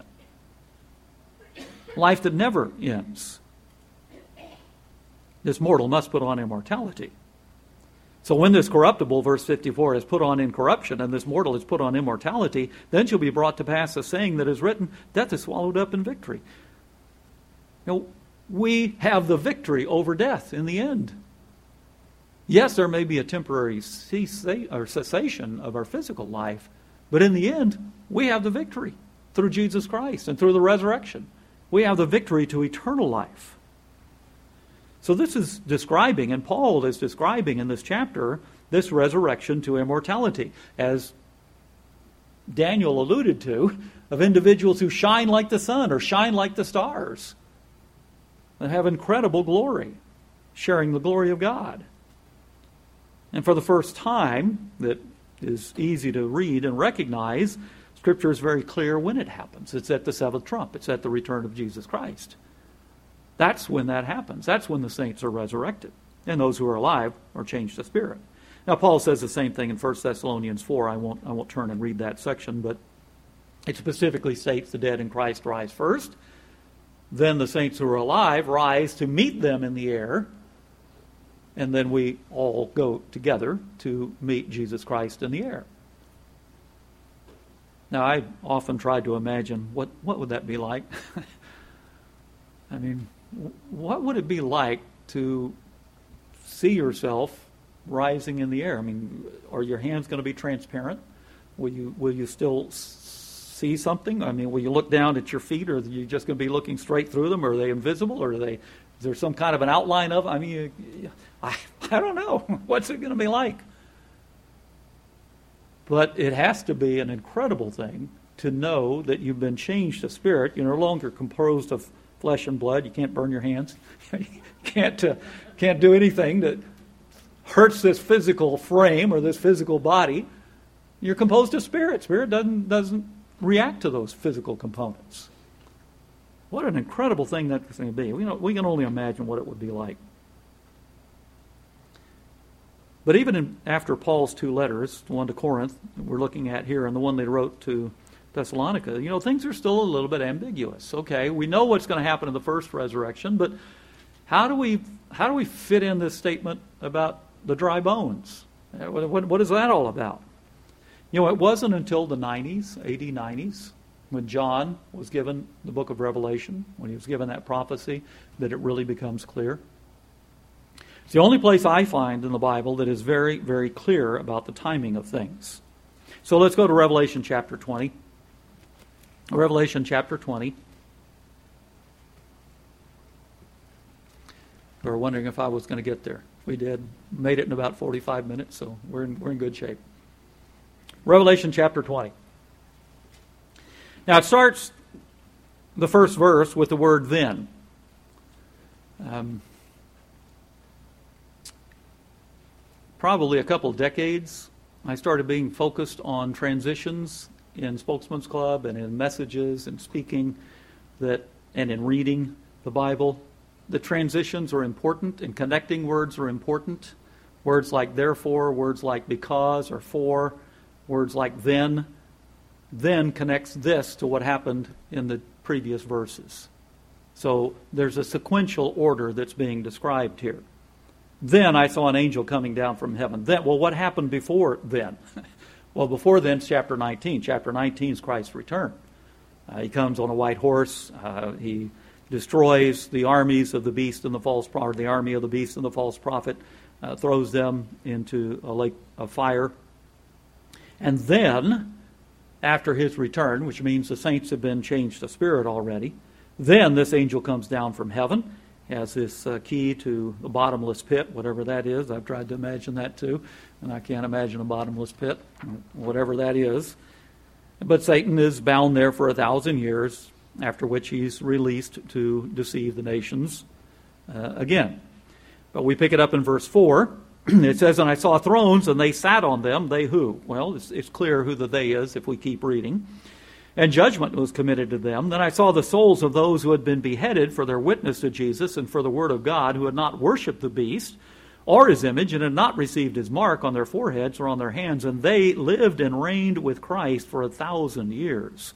A: Life that never ends. This mortal must put on immortality. So when this corruptible, verse fifty-four, is put on incorruption, and this mortal is put on immortality, then shall be brought to pass a saying that is written, death is swallowed up in victory. You know, we have the victory over death in the end. Yes, there may be a temporary cessation of our physical life, but in the end, we have the victory through Jesus Christ and through the resurrection. We have the victory to eternal life. So this is describing, and Paul is describing in this chapter, this resurrection to immortality, as Daniel alluded to, of individuals who shine like the sun or shine like the stars and have incredible glory, sharing the glory of God. And for the first time, that is easy to read and recognize, Scripture is very clear when it happens. It's at the seventh trump. It's at the return of Jesus Christ. That's when that happens. That's when the saints are resurrected. And those who are alive are changed to spirit. Now, Paul says the same thing in First Thessalonians four. I won't, I won't turn and read that section, but it specifically states the dead in Christ rise first. Then the saints who are alive rise to meet them in the air. And then we all go together to meet Jesus Christ in the air. Now, I often tried to imagine what, what would that be like? I mean, what would it be like to see yourself rising in the air? I mean, are your hands going to be transparent? Will you will you still see something? I mean, will you look down at your feet, or are you just going to be looking straight through them? Or are they invisible, or are they? Is there some kind of an outline of? I mean, you, I I don't know. What's it going to be like? But it has to be an incredible thing to know that you've been changed to spirit. You're no longer composed of flesh and blood. You can't burn your hands. You can't uh, can't do anything that hurts this physical frame or this physical body. You're composed of spirit. Spirit doesn't doesn't react to those physical components. What an incredible thing that's going to be. We know, we can only imagine what it would be like. But even in, after Paul's two letters, the one to Corinth we're looking at here and the one they wrote to Thessalonica, you know, things are still a little bit ambiguous. Okay, we know what's going to happen in the first resurrection, but how do we how do we fit in this statement about the dry bones? What, what, what is that all about? You know, it wasn't until the nineties, A D nineties, when John was given the book of Revelation, when he was given that prophecy, that it really becomes clear. It's the only place I find in the Bible that is very, very clear about the timing of things. So let's go to Revelation chapter twenty. Revelation chapter twenty. We were wondering if I was going to get there. We did. Made it in about forty-five minutes, so we're in, we're in good shape. Revelation chapter twenty. Now it starts the first verse with the word then. Um, probably a couple of decades, I started being focused on transitions in Spokesman's Club and in messages and speaking that and in reading the Bible. The transitions are important and connecting words are important. Words like therefore, words like because or for, words like then. Then connects this to what happened in the previous verses. So there's a sequential order that's being described here. Then I saw an angel coming down from heaven. Then, well, what happened before then? Well, before then, it's chapter nineteen. Chapter nineteen is Christ's return. Uh, he comes on a white horse. Uh, he destroys the armies of the beast and the false prophet, the army of the beast and the false prophet, uh, throws them into a lake of fire. And then, after his return, which means the saints have been changed to spirit already, then this angel comes down from heaven, has this uh, key to the bottomless pit, whatever that is. I've tried to imagine that too, and I can't imagine a bottomless pit, whatever that is. But Satan is bound there for a thousand years, after which he's released to deceive the nations uh, again. But we pick it up in verse four. It says, and I saw thrones, and they sat on them. They who? Well, it's, it's clear who the they is if we keep reading. And judgment was committed to them. Then I saw the souls of those who had been beheaded for their witness to Jesus and for the word of God, who had not worshipped the beast or his image, and had not received his mark on their foreheads or on their hands. And they lived and reigned with Christ for a thousand years.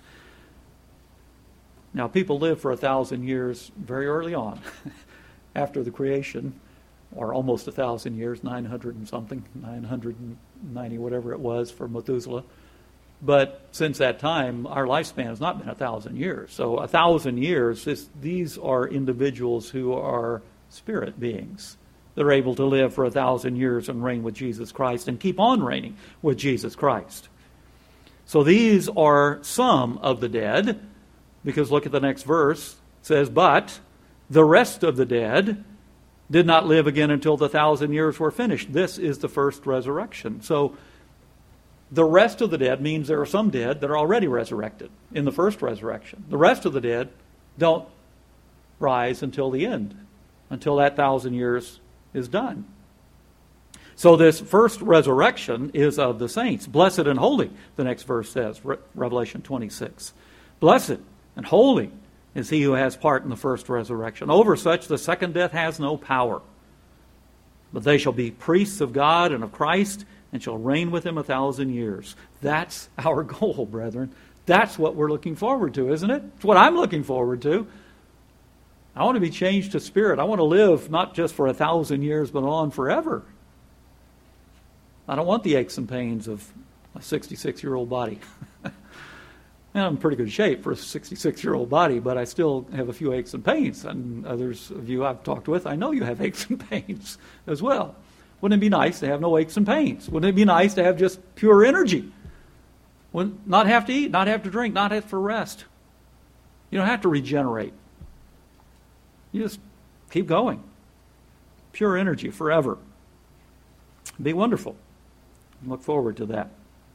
A: Now, people live for a thousand years very early on, after the creation, or almost a thousand years, nine hundred and something, nine hundred ninety, whatever it was for Methuselah. But since that time, our lifespan has not been a thousand years. So a thousand years, this, these are individuals who are spirit beings. They're able to live for a thousand years and reign with Jesus Christ and keep on reigning with Jesus Christ. So these are some of the dead, because look at the next verse. It says, but the rest of the dead did not live again until the thousand years were finished. This is the first resurrection. So the rest of the dead means there are some dead that are already resurrected in the first resurrection. The rest of the dead don't rise until the end, until that thousand years is done. So this first resurrection is of the saints. Blessed and holy, the next verse says, Re- Revelation twenty-six. Blessed and holy is he who has part in the first resurrection. Over such the second death has no power. But they shall be priests of God and of Christ, and shall reign with him a thousand years. That's our goal, brethren. That's what we're looking forward to, isn't it? It's what I'm looking forward to. I want to be changed to spirit. I want to live not just for a thousand years, but on forever. I don't want the aches and pains of a sixty-six-year-old body. And I'm in pretty good shape for a sixty-six-year-old body, but I still have a few aches and pains. And others of you I've talked with, I know you have aches and pains as well. Wouldn't it be nice to have no aches and pains? Wouldn't it be nice to have just pure energy? Wouldn't, not have to eat, not have to drink, not have to rest. You don't have to regenerate. You just keep going. Pure energy forever. It'd be wonderful. Look forward to that.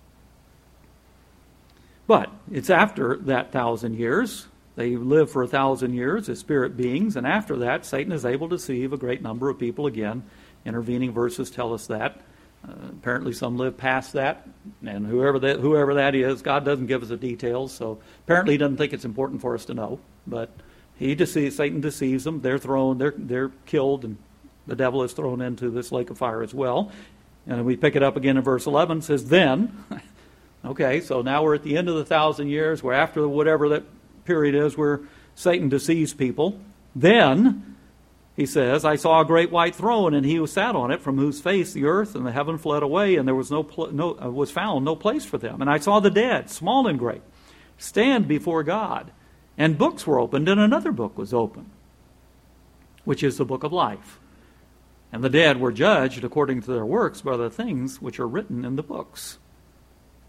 A: But it's after that thousand years. They live for a thousand years as spirit beings, and after that, Satan is able to deceive a great number of people again. Intervening verses tell us that. Uh, apparently some live past that, and whoever that, whoever that is, God doesn't give us the details, so apparently he doesn't think it's important for us to know. But he deceives, Satan deceives them. They're thrown, they're, they're killed, and the devil is thrown into this lake of fire as well. And we pick it up again in verse eleven. It says, then... Okay, so now we're at the end of the thousand years. We're after whatever that period is where Satan deceives people. Then, he says, I saw a great white throne, and he who sat on it, from whose face the earth and the heaven fled away, and there was no, pl- no uh, was found no place for them. And I saw the dead, small and great, stand before God, and books were opened, and another book was opened, which is the book of life. And the dead were judged according to their works by the things which are written in the books.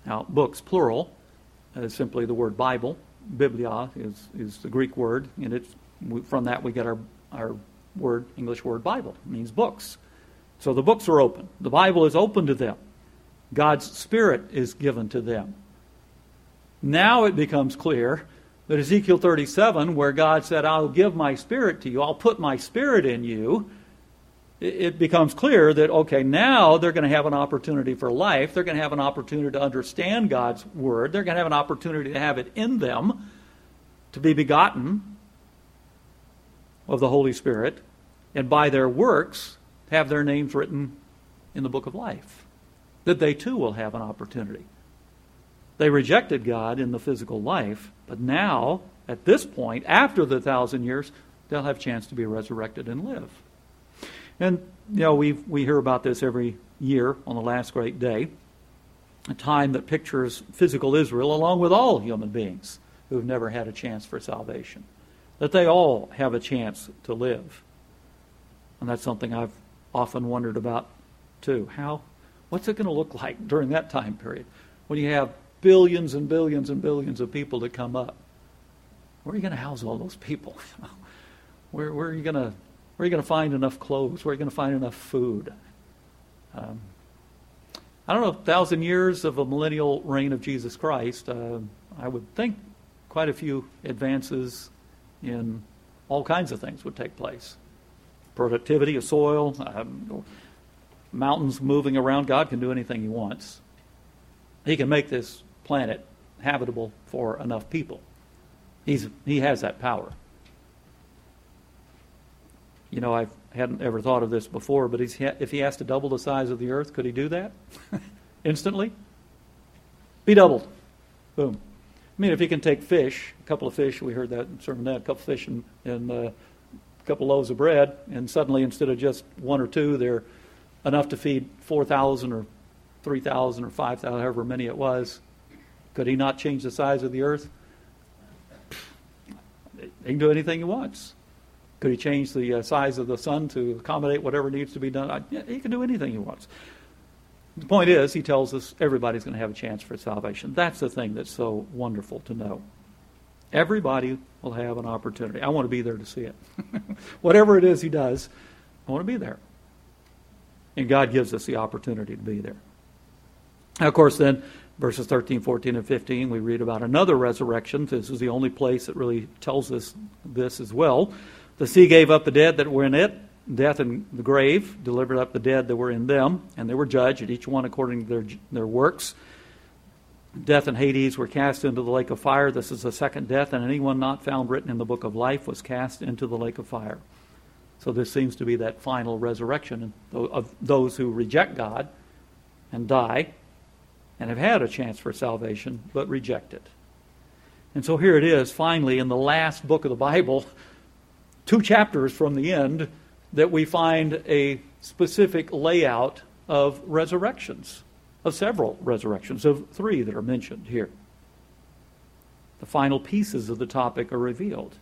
A: Now, books, plural, is simply the word Bible. Biblia is, is the Greek word, and it's, from that we get our, our word, English word Bible. It means books. So the books are open. The Bible is open to them. God's Spirit is given to them. Now it becomes clear that Ezekiel thirty-seven, where God said, I'll give my Spirit to you, I'll put my Spirit in you, it becomes clear that, okay, now they're going to have an opportunity for life. They're going to have an opportunity to understand God's Word. They're going to have an opportunity to have it in them, to be begotten of the Holy Spirit, and by their works have their names written in the book of life. That they too will have an opportunity. They rejected God in the physical life, but now, at this point, after the thousand years, they'll have a chance to be resurrected and live. And, you know, we we hear about this every year on the last great day, a time that pictures physical Israel along with all human beings who have never had a chance for salvation. That they all have a chance to live. And that's something I've often wondered about, too. How, what's it going to look like during that time period when you have billions and billions and billions of people that come up? Where are you going to house all those people? where, where are you going to... Where are you going to find enough clothes? Where are you going to find enough food? Um, I don't know, a thousand years of a millennial reign of Jesus Christ, uh, I would think quite a few advances in all kinds of things would take place. Productivity of soil, um, mountains moving around. God can do anything He wants. He can make this planet habitable for enough people. He's, he has that power. You know, I hadn't ever thought of this before, but he's, if he has to double the size of the earth, could he do that instantly? Be doubled. Boom. I mean, if he can take fish, a couple of fish, we heard that in Sermon that, a couple of fish and, and uh, a couple of loaves of bread, and suddenly instead of just one or two, they're enough to feed four thousand or three thousand or five thousand, however many it was. Could he not change the size of the earth? He can do anything he wants. Could he change the uh, size of the sun to accommodate whatever needs to be done? I, yeah, he can do anything he wants. The point is, he tells us everybody's going to have a chance for salvation. That's the thing that's so wonderful to know. Everybody will have an opportunity. I want to be there to see it. Whatever it is he does, I want to be there. And God gives us the opportunity to be there. Now, of course, then, verses thirteen, fourteen, and fifteen, we read about another resurrection. This is the only place that really tells us this as well. The sea gave up the dead that were in it. Death and the grave delivered up the dead that were in them, and they were judged, each one according to their, their works. Death and Hades were cast into the lake of fire. This is the second death, and anyone not found written in the book of life was cast into the lake of fire. So this seems to be that final resurrection of those who reject God and die and have had a chance for salvation, but reject it. And so here it is, finally, in the last book of the Bible, two chapters from the end, that we find a specific layout of resurrections, of several resurrections, of three that are mentioned here. The final pieces of the topic are revealed.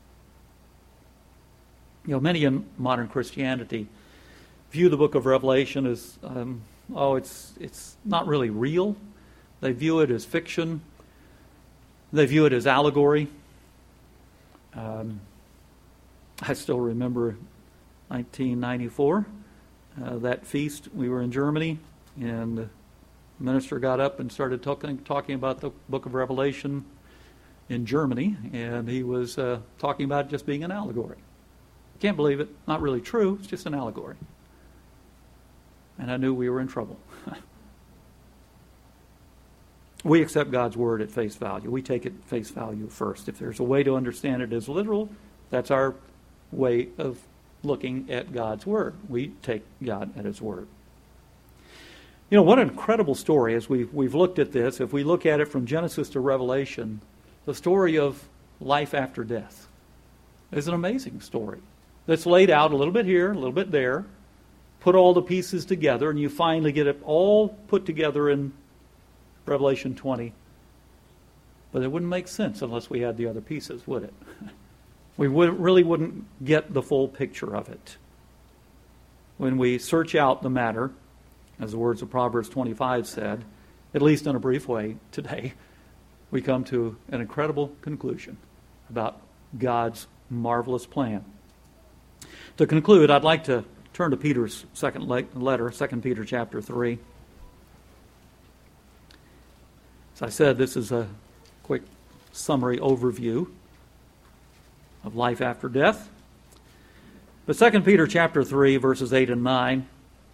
A: You know, many in modern Christianity view the book of Revelation as, um, oh, it's it's not really real. They view it as fiction. They view it as allegory. Um, I still remember nineteen ninety-four, uh, that feast. We were in Germany, and the minister got up and started talking talking about the book of Revelation in Germany, and he was uh, talking about it just being an allegory. Can't believe it. Not really true. It's just an allegory. And I knew we were in trouble. We accept God's word at face value. We take it at face value first. If there's a way to understand it as literal, that's our way of looking at God's word. We take God at his word. You know, what an incredible story as we've, we've looked at this. If we look at it from Genesis to Revelation, the story of life after death is an amazing story that's laid out a little bit here, a little bit there, put all the pieces together, and you finally get it all put together in Revelation twenty. But it wouldn't make sense unless we had the other pieces, would it? We would, really wouldn't get the full picture of it. When we search out the matter, as the words of Proverbs twenty-five said, at least in a brief way today, we come to an incredible conclusion about God's marvelous plan. To conclude, I'd like to turn to Peter's second letter, Second Peter chapter three. As I said, this is a quick summary overview of life after death. But Second Peter chapter three, verses eight and nine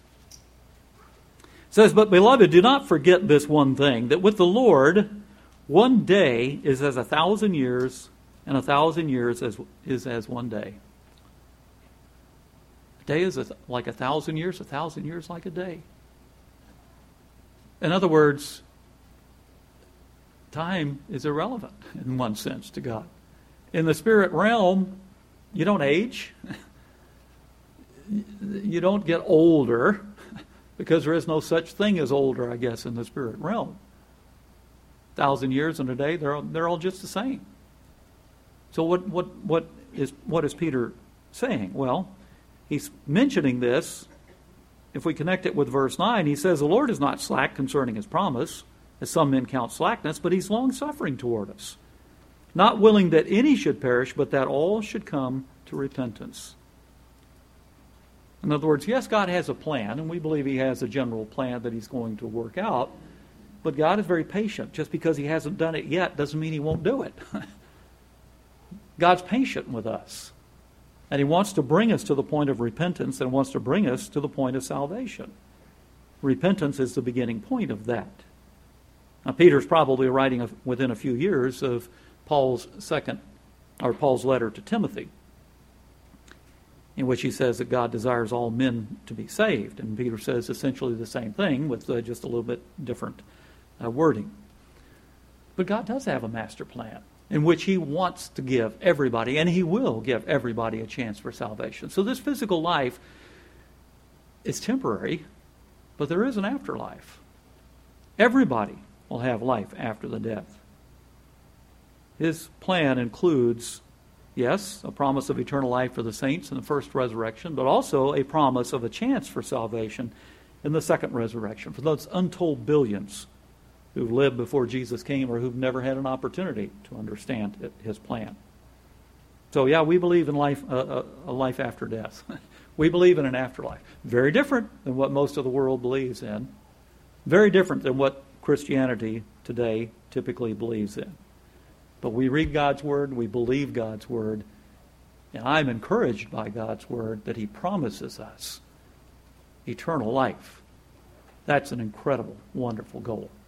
A: says, "But beloved, do not forget this one thing, that with the Lord one day is as a thousand years, and a thousand years as, is as one day." A day is a, like a thousand years, a thousand years like a day. In other words, time is irrelevant in one sense to God. In the spirit realm, you don't age. You don't get older, because there is no such thing as older, I guess, in the spirit realm. A thousand years in a day, they're all, they're all just the same. So what what what is what is Peter saying? Well, he's mentioning this. If we connect it with verse nine, he says, "The Lord is not slack concerning his promise, as some men count slackness, but he's long-suffering toward us, not willing that any should perish, but that all should come to repentance." In other words, yes, God has a plan, and we believe he has a general plan that he's going to work out, but God is very patient. Just because he hasn't done it yet doesn't mean he won't do it. God's patient with us, and he wants to bring us to the point of repentance and wants to bring us to the point of salvation. Repentance is the beginning point of that. Now, Peter's probably writing within a few years of Paul's second, or Paul's letter to Timothy, in which he says that God desires all men to be saved. And Peter says essentially the same thing with uh, just a little bit different uh, wording. But God does have a master plan in which he wants to give everybody, and he will give everybody, a chance for salvation. So this physical life is temporary, but there is an afterlife. Everybody will have life after the death. His plan includes, yes, a promise of eternal life for the saints in the first resurrection, but also a promise of a chance for salvation in the second resurrection for those untold billions who've lived before Jesus came or who've never had an opportunity to understand it, his plan. So yeah, we believe in life, uh, a life after death. We believe in an afterlife. Very different than what most of the world believes in. Very different than what Christianity today typically believes in. But we read God's Word, we believe God's Word, and I'm encouraged by God's Word that he promises us eternal life. That's an incredible, wonderful goal.